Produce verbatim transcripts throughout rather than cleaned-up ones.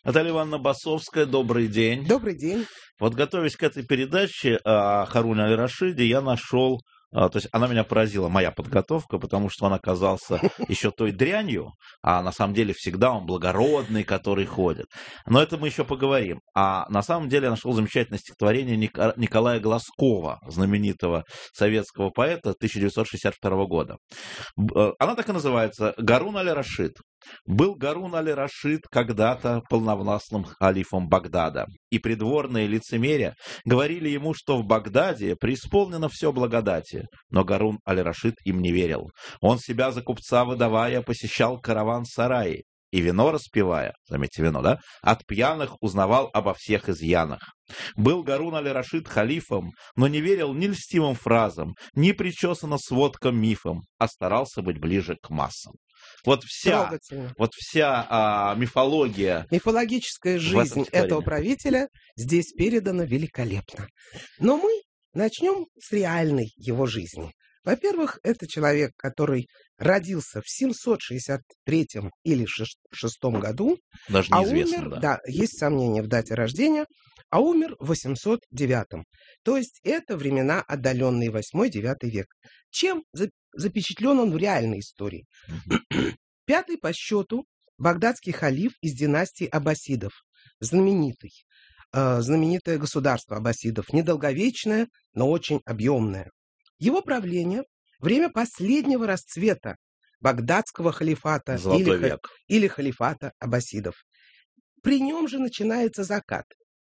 Наталья Ивановна Басовская, добрый день. Добрый день. Вот готовясь к этой передаче о Харуне аль-Рашиде, я нашел, то есть она меня поразила, моя подготовка, потому что он оказался еще той дрянью, а на самом деле всегда он благородный, который ходит. Но это мы еще поговорим. А на самом деле я нашел замечательное стихотворение Николая Глазкова, знаменитого советского поэта тысяча девятьсот шестьдесят второго года. Она так и называется «Гарун аль-Рашид». Был Гарун аль-Рашид когда-то полновластным халифом Багдада, и придворные лицемерия говорили ему, что в Багдаде преисполнено все благодати, но Гарун аль-Рашид им не верил. Он себя за купца выдавая посещал караван-сараи, и вино распивая, заметьте, вино, да, от пьяных узнавал обо всех изъянах. Был Гарун аль-Рашид халифом, но не верил ни льстивым фразам, ни причесано сводкам мифам, а старался быть ближе к массам. Вот вся, вот вся а, мифология. Мифологическая жизнь этого правителя здесь передана великолепно. Но мы начнем с реальной его жизни. Во-первых, это человек, который родился в семьсот шестьдесят третьем или шестом году. Даже неизвестно, а умер, да. да, есть сомнения в дате рождения, а умер в восемьсот девятом. То есть это времена отдаленные восьмой-девятый век. Чем запечатлен он в реальной истории? Mm-hmm. Пятый по счету багдадский халиф из династии аббасидов. Знаменитый. Э, знаменитое государство аббасидов. Недолговечное, но очень объемное. Его правление – время последнего расцвета багдадского халифата или, или халифата аббасидов. При нем же начинается закат.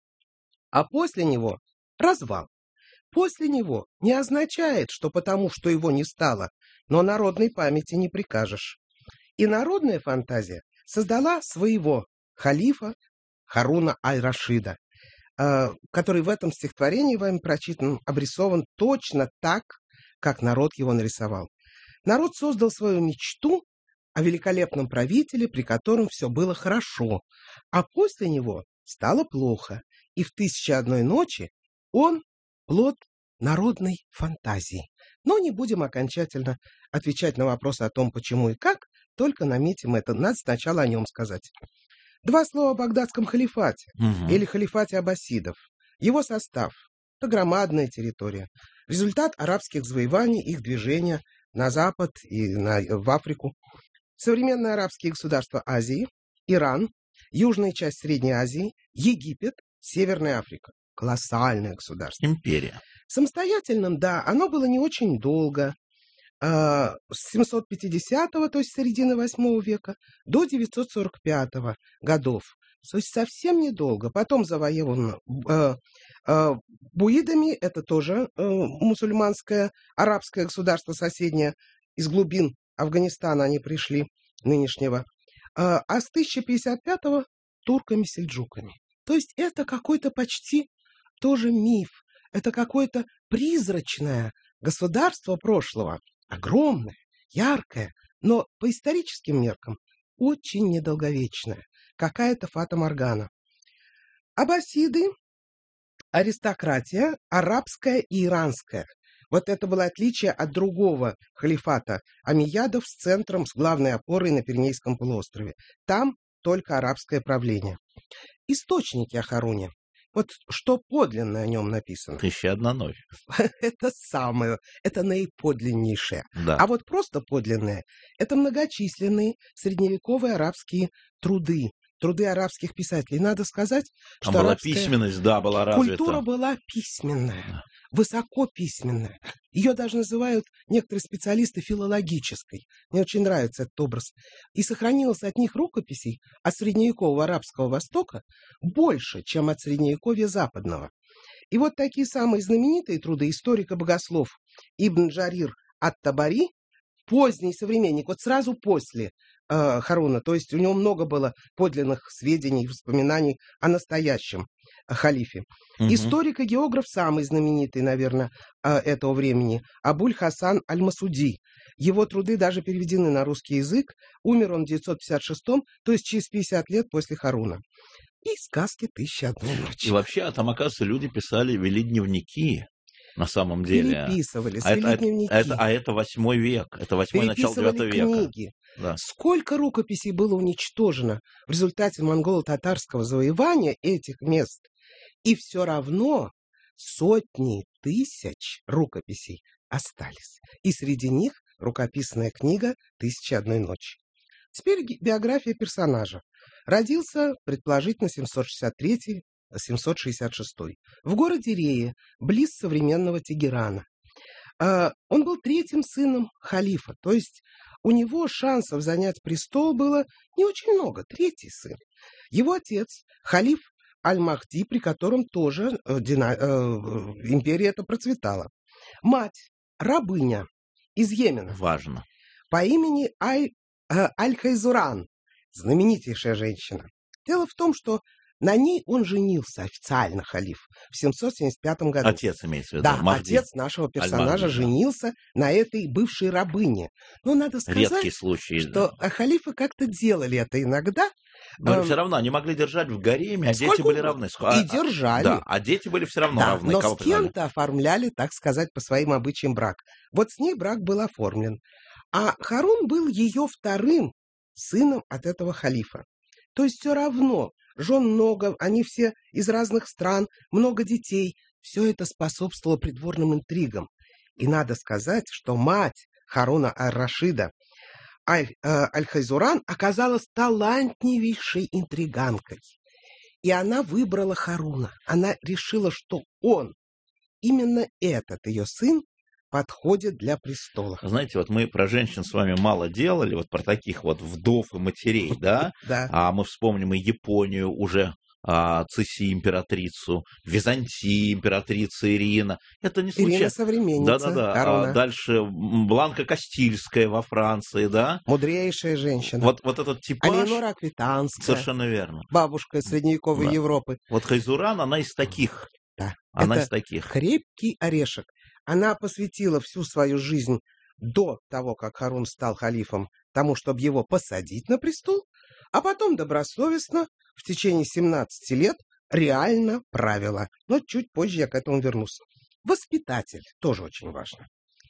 А после него – развал. После него не означает, что потому, что его не стало, но народной памяти не прикажешь. И народная фантазия создала своего халифа Харуна аль-Рашида, который в этом стихотворении вами прочитанном обрисован точно так, как народ его нарисовал. Народ создал свою мечту о великолепном правителе, при котором все было хорошо, а после него стало плохо. И в «Тысяче и одной ночи» он плод народной фантазии. Но не будем окончательно отвечать на вопрос о том, почему и как, только наметим это. Надо сначала о нем сказать. Два слова о багдадском халифате, угу. или халифате аббасидов. Его состав – это громадная территория. Результат арабских завоеваний, их движения на запад и на, в Африку. Современные арабские государства Азии, Иран, южная часть Средней Азии, Египет, Северная Африка. Колоссальное государство. Империя. Самостоятельным, да, оно было не очень долго. С семьсот пятидесятого, то есть середины восьмого века, до девятьсот сорок пятого годов. То есть совсем недолго. Потом завоевано э, э, буидами, это тоже э, мусульманское, арабское государство соседнее, из глубин Афганистана они пришли, нынешнего. Э, а с тысяча пятьдесят пятого турками-сельджуками. То есть это какой-то почти тоже миф, это какое-то призрачное государство прошлого, огромное, яркое, но по историческим меркам очень недолговечное. Какая-то фата-моргана. Аббасиды, аристократия, арабская и иранская. Вот это было отличие от другого халифата омейядов с центром, с главной опорой на Пиренейском полуострове. Там только арабское правление. Источники о Харуне. Вот что подлинно о нем написано. «Тысяча и одна ночь». Это самое, это наиподлиннейшее. Да. А вот просто подлинное – это многочисленные средневековые арабские труды. Труды арабских писателей. Надо сказать, Там что была арабская письменность, да, была развита. Культура была письменная, высокописьменная. Ее даже называют некоторые специалисты филологической. Мне очень нравится этот образ. И сохранилось от них рукописей от средневекового арабского Востока больше, чем от средневековья западного. И вот такие самые знаменитые труды историка-богослов Ибн Джарир ат-Табари, поздний современник, вот сразу после э, Харуна, то есть у него много было подлинных сведений, воспоминаний о настоящем э, халифе. Угу. Историк и географ самый знаменитый, наверное, э, этого времени, Абуль-Хасан аль-Масуди. Его труды даже переведены на русский язык. Умер он в девятьсот пятьдесят шестом, то есть через пятьдесят лет после Харуна. И сказки «Тысяча и одной ночи». И вообще, там, оказывается, люди писали, вели дневники. на самом деле. Переписывали, А свели это, дневники. Это, а это восьмой век, это восьмой начало девятого века. Книги. Да. Сколько рукописей было уничтожено в результате монголо-татарского завоевания этих мест. И все равно сотни тысяч рукописей остались. И среди них рукописная книга «Тысяча и одной ночи». Теперь биография персонажа. Родился, предположительно, семьсот шестьдесят третий — семьсот шестьдесят шестой в городе Рее, близ современного Тегерана. Он был третьим сыном халифа, то есть у него шансов занять престол было не очень много, третий сын. Его отец, халиф Аль-Махди, при котором тоже э, дина, э, империя эта процветала. Мать, рабыня из Йемена. Важно. По имени Аль, э, Аль-Хайзуран, знаменитейшая женщина. Дело в том, что на ней он женился, официально халиф, в семьсот семьдесят пятом году. Отец имеется в виду. Да, Махди. Отец нашего персонажа Аль-Махди, женился да. на этой бывшей рабыне. Но надо сказать, редкий случай, что да. халифы как-то делали это иногда. Но эм... все равно они могли держать в гареме, а Сколько дети были угодно. равны. И а, держали. Да, а дети были все равно да, равны. Но Кого с кем-то оформляли, так сказать, по своим обычаям брак. Вот с ней брак был оформлен. А Харун был ее вторым сыном от этого халифа. То есть все равно жен много, они все из разных стран, много детей. Все это способствовало придворным интригам. И надо сказать, что мать Харуна ар-Рашида, Аль, э, Аль-Хайзуран, оказалась талантливейшей интриганкой. И она выбрала Харуна. Она решила, что он, именно этот ее сын, подходит для престола. Знаете, вот мы про женщин с вами мало делали, вот про таких вот вдов и матерей, да? Да. А мы вспомним и Японию уже, а, Цыси императрицу, Византии императрица Ирина. Это не случайно. Ирина современница Да-да-да. Харуна. А дальше Бланка Кастильская во Франции, да? Мудрейшая женщина. Вот, вот этот типаж... Алеонора Аквитанская. Совершенно верно. Бабушка средневековой да. Европы. Вот Хайзуран, она из таких. Да. Она Это из таких. крепкий орешек. Она посвятила всю свою жизнь до того, как Харун стал халифом, тому, чтобы его посадить на престол, а потом добросовестно в течение семнадцати лет реально правила. Но чуть позже я к этому вернусь. Воспитатель тоже очень важно.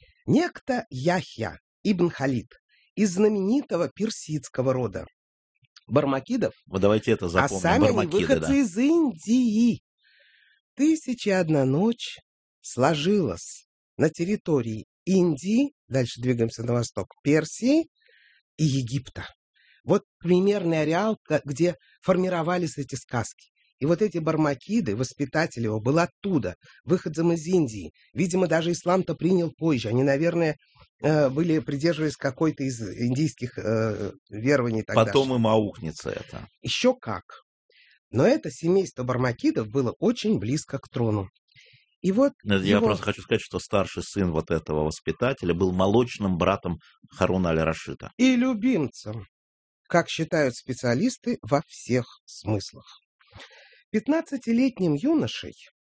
Некто Яхья ибн Халид из знаменитого персидского рода Бармакидов. Вот давайте это запомним. А сами Бармакиды, они выходцы да. из Индии. Тысяча и одна ночь сложилась на территории Индии, дальше двигаемся на восток, Персии и Египта. Вот примерный ареал, где формировались эти сказки. И вот эти бармакиды, воспитатели его, был оттуда, выходцем из Индии. Видимо, даже ислам-то принял позже. Они, наверное, были придерживались какой-то из индийских э, верований тогда. Потом им аукнется это. Еще как. Но это семейство бармакидов было очень близко к трону. И вот Я его... просто хочу сказать, что старший сын вот этого воспитателя был молочным братом Харуна аль-Рашида. И любимцем, как считают специалисты, во всех смыслах. Пятнадцатилетним юношей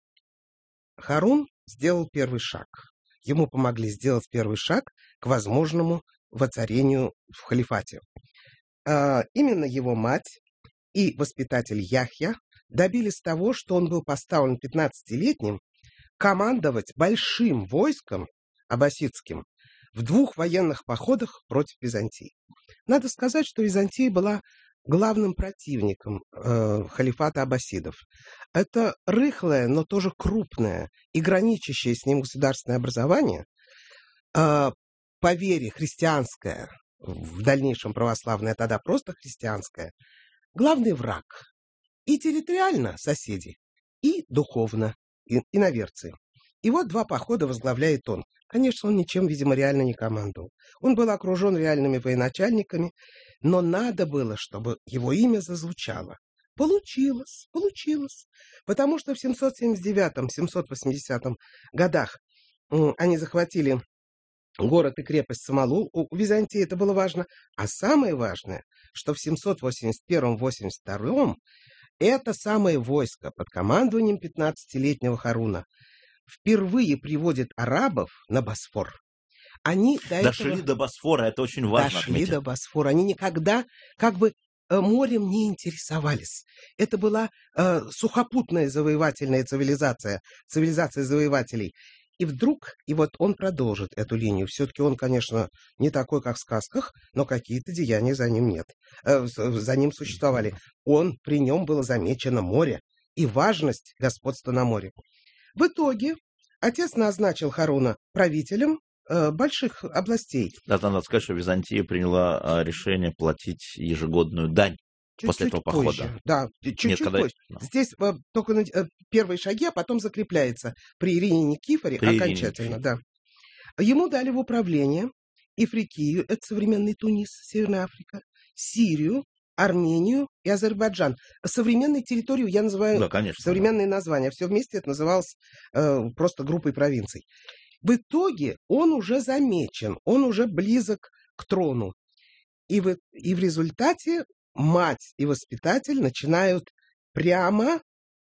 Харун сделал первый шаг. Ему помогли сделать первый шаг к возможному воцарению в халифате. А, именно его мать и воспитатель Яхья добились того, что он был поставлен пятнадцатилетним командовать большим войском аббасидским в двух военных походах против Византии. Надо сказать, что Византия была главным противником э, халифата аббасидов. Это рыхлое, но тоже крупное и граничащее с ним государственное образование, э, по вере христианское, в дальнейшем православное, тогда просто христианское, главный враг. И территориально соседи, и духовно, и иноверцы. И вот два похода возглавляет он. Конечно, он ничем, видимо, реально не командовал. Он был окружен реальными военачальниками, но надо было, чтобы его имя зазвучало. Получилось, получилось. Потому что в семьсот семьдесят девятом — семьсот восьмидесятом годах они захватили город и крепость Самалул. У Византии это было важно. А самое важное, что в семьсот восемьдесят первом — восемьдесят втором это самое войско под командованием пятнадцатилетнего Харуна впервые приводит арабов на Босфор. Они до Дошли этого... до Босфора, это очень важно Дошли отметить. до Босфора. Они никогда как бы морем не интересовались. Это была э, сухопутная завоевательная цивилизация, цивилизация завоевателей. И вдруг, и вот он продолжит эту линию. Все-таки он, конечно, не такой, как в сказках, но какие-то деяния за ним нет. Э, за ним существовали. Он, при нем было замечено море и важность господства на море. В итоге отец назначил Харуна правителем э, больших областей. Да, надо сказать, что Византия приняла а, решение платить ежегодную дань после этого похода. Позже. Да, чуть-чуть Нет, когда... позже. Здесь э, только э, первые шаги, а потом закрепляется при Ирине Никифоре При окончательно. Ирине. Да. Ему дали в управление Ифрикию, это современный Тунис, Северная Африка, Сирию, Армению и Азербайджан. Современной территорию я называю Да, конечно, современные названия. Все вместе это называлось э, просто группой провинций. В итоге он уже замечен, он уже близок к трону. И в, и в результате мать и воспитатель начинают прямо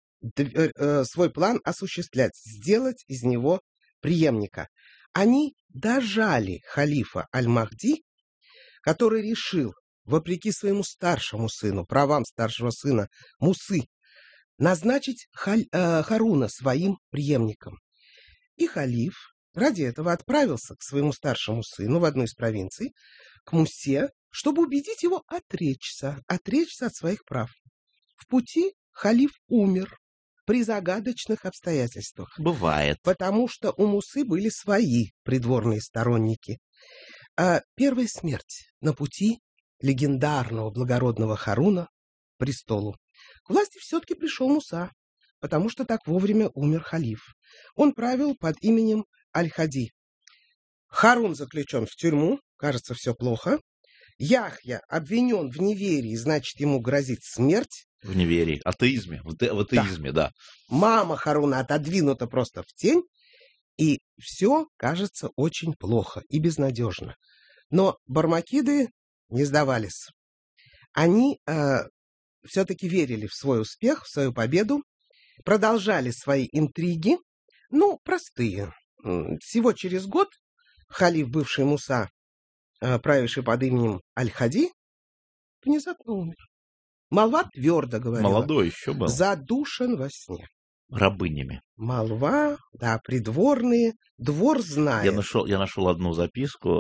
э, э, свой план осуществлять, сделать из него преемника. Они дожали халифа Аль-Махди, который решил, вопреки своему старшему сыну, правам старшего сына Мусы, назначить Халь, э, Харуна своим преемником. И халиф ради этого отправился к своему старшему сыну в одну из провинций, к Мусе, чтобы убедить его отречься, отречься от своих прав. В пути халиф умер при загадочных обстоятельствах. Бывает. Потому что у Мусы были свои придворные сторонники. А первая смерть на пути легендарного благородного Харуна к престолу. К власти все-таки пришел Муса, потому что так вовремя умер халиф. Он правил под именем Аль-Хади. Харун заключен в тюрьму, кажется, все плохо. Яхья обвинен в неверии, значит, ему грозит смерть. В неверии, атеизме, в, в атеизме, да. да. Мама Харуна отодвинута просто в тень, и все кажется очень плохо и безнадежно. Но бармакиды не сдавались. Они э, все-таки верили в свой успех, в свою победу, продолжали свои интриги, ну, простые. Всего через год халиф, бывший Муса, э, правивший под именем Аль-Хади, внезапно умер. Молва твердо говорила. Молодой еще был. Задушен во сне. Рабынями. Молва, да, придворные, двор знает. Я нашел, я нашел одну записку,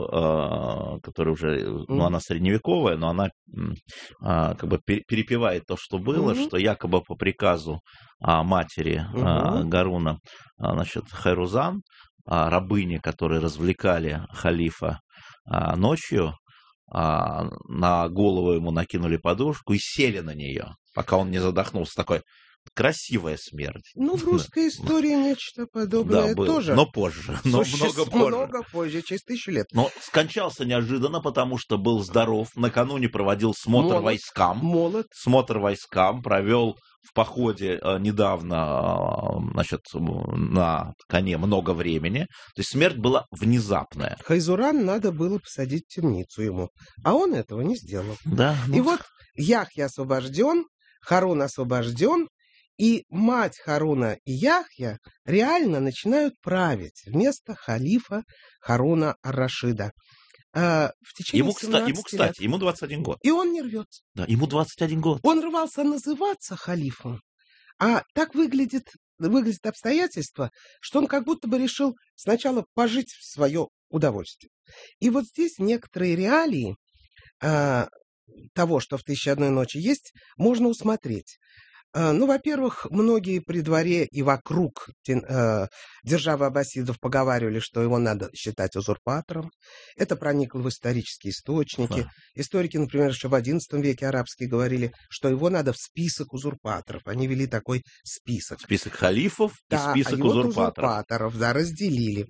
э, которая уже, mm. ну, она средневековая, но она э, как бы перепевает то, что было, mm-hmm. что якобы по приказу э, матери mm-hmm. э, Гаруна, э, значит, Хайрузан, э, рабыни, которые развлекали халифа э, ночью, а, на голову ему накинули подушку и сели на нее, пока он не задохнулся. Такой красивая смерть. Ну, в русской истории нечто подобное да, тоже. Но позже. Но много позже. Много позже, через тысячу лет. Но скончался неожиданно, потому что был здоров. Накануне проводил смотр молод, войскам. Молод. Смотр войскам. Провел в походе э, недавно, э, значит, на коне много времени. То есть смерть была внезапная. Хайзуран надо было посадить в темницу ему. А он этого не сделал. Да, ну... И вот Яхья освобожден, Харун освобожден, и мать Харуна и Яхья реально начинают править вместо халифа Харуна ар-Рашида. А, в течение ему, кстати, ему, кстати, лет. ему двадцать один год. И он не рвется. Да, ему двадцать один год. Он рвался называться халифом, а так выглядит, выглядит обстоятельство, что он как будто бы решил сначала пожить в свое удовольствие. И вот здесь некоторые реалии а, того, что в «Тысяче одной ночи» есть, можно усмотреть. Ну, во-первых, многие при дворе и вокруг э, державы аббасидов поговаривали, что его надо считать узурпатором. Это проникло в исторические источники. Да. Историки, например, еще в одиннадцатом веке арабские говорили, что его надо в список узурпаторов. Они вели такой список. Список халифов да, и список а узурпаторов. узурпаторов. Да, разделили.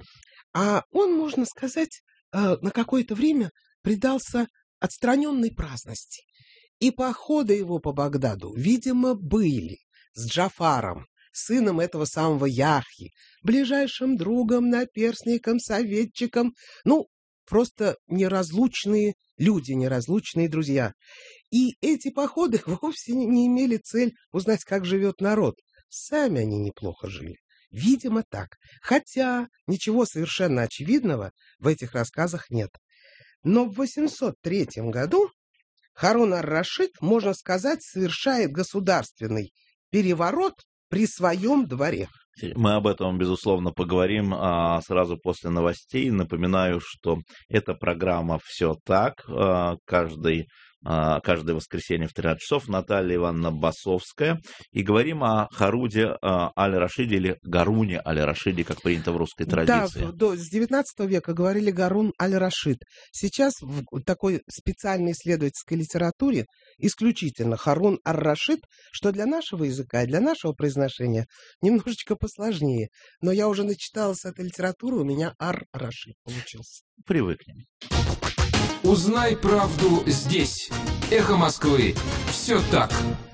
А он, можно сказать, э, на какое-то время предался отстраненной праздности. И походы его по Багдаду, видимо, были с Джафаром, сыном этого самого Яхьи, ближайшим другом, наперсником, советчиком, ну, просто неразлучные люди, неразлучные друзья. И эти походы вовсе не имели цель узнать, как живет народ. Сами они неплохо жили. Видимо, так. Хотя ничего совершенно очевидного в этих рассказах нет. Но в восемьсот третьем году Харун ар-Рашид, можно сказать, совершает государственный переворот при своем дворе. Мы об этом, безусловно, поговорим а, сразу после новостей. Напоминаю, что эта программа «Все так». А, каждый, а, каждое воскресенье в тринадцать часов. Наталья Ивановна Басовская. И говорим о Харуде а, аль-Рашиде или Гаруне аль-Рашиде, как принято в русской традиции. Да, до, с девятнадцатого века говорили Гарун аль-Рашид. Сейчас в такой специальной исследовательской литературе исключительно Харун аль-Рашид, что для нашего языка и для нашего произношения немножечко посложнее. Но я уже начиталась этой литературы, у меня ар-Рашид получился. Привыкнем. Узнай правду здесь. Эхо Москвы. Все так.